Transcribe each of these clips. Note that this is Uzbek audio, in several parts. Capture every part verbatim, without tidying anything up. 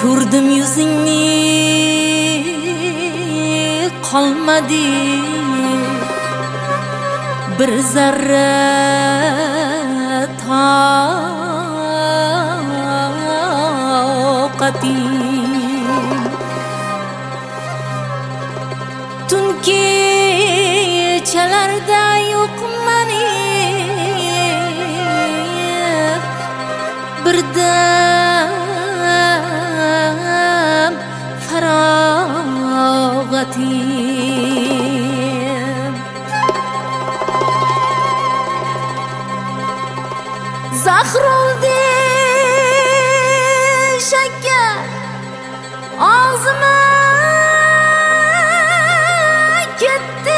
Ko'rdim yuzingni qolmadi bir zarra taqatim. Tun kechalarda yo'q mani birdam farog'atim. Zahr oldi shakar og'zima ketdi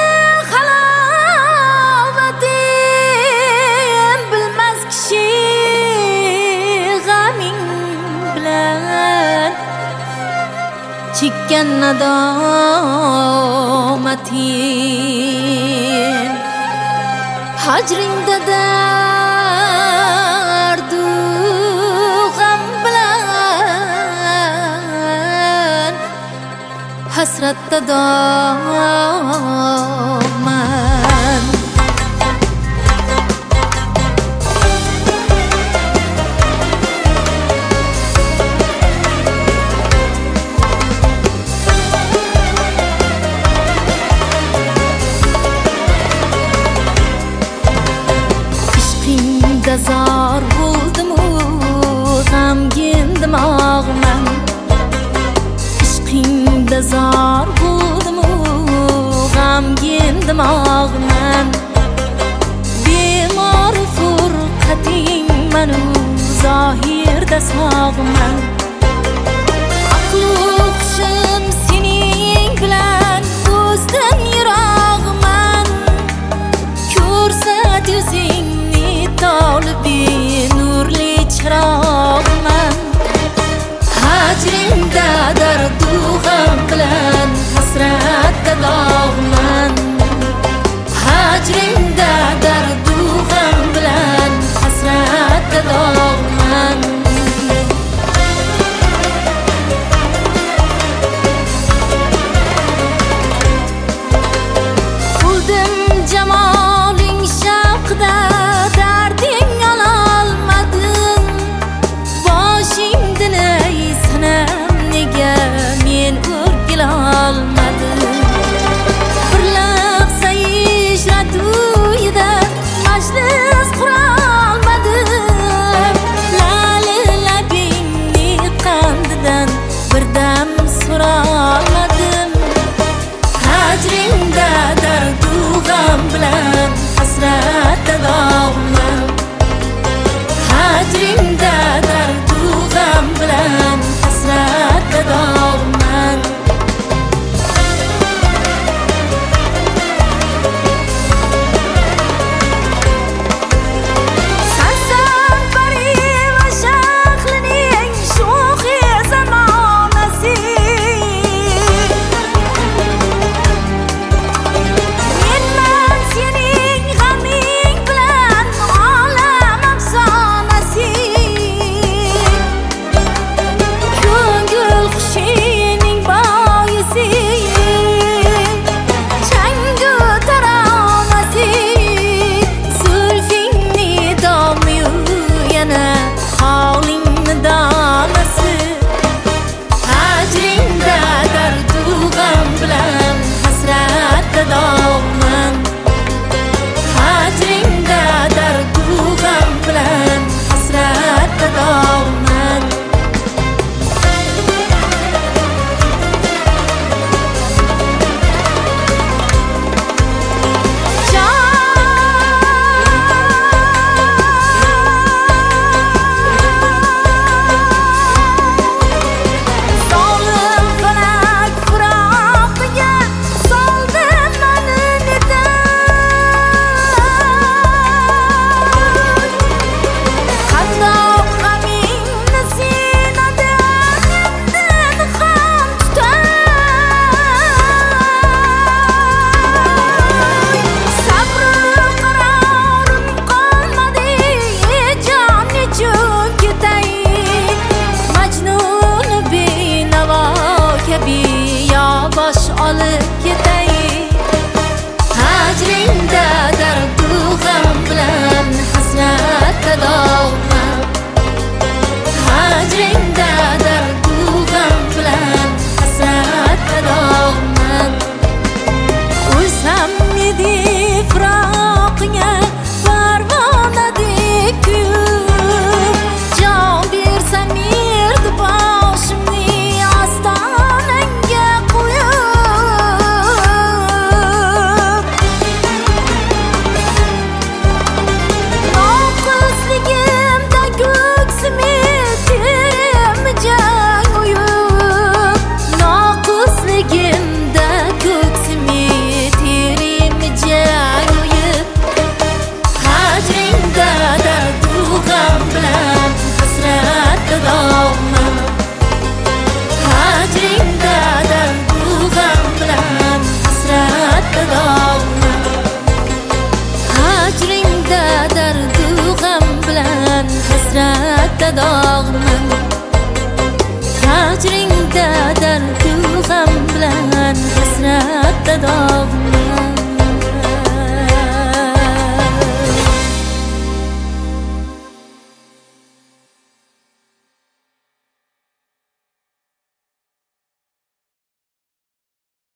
halovatim. Bilmas kishi g'aming bilan chekkan nadomatim. Hajringda dardu g'am bilan hasratda dog'man. Ishqingda zor bo'ldimu g'amgin dimog'man. Ishqingda zor bo'ldimu g'amgin dimog'man. Bemor furqating manu zohirda sog'man. Aqlu hushim sening bilan ko'zdan yiroqman. Ko'rsat yuzingni tolibi nurli chirog'man. Hajringda dardu g'am bilan hasratda dog'man. Hajringda dardu g'am bilan hasratda dog'man. دار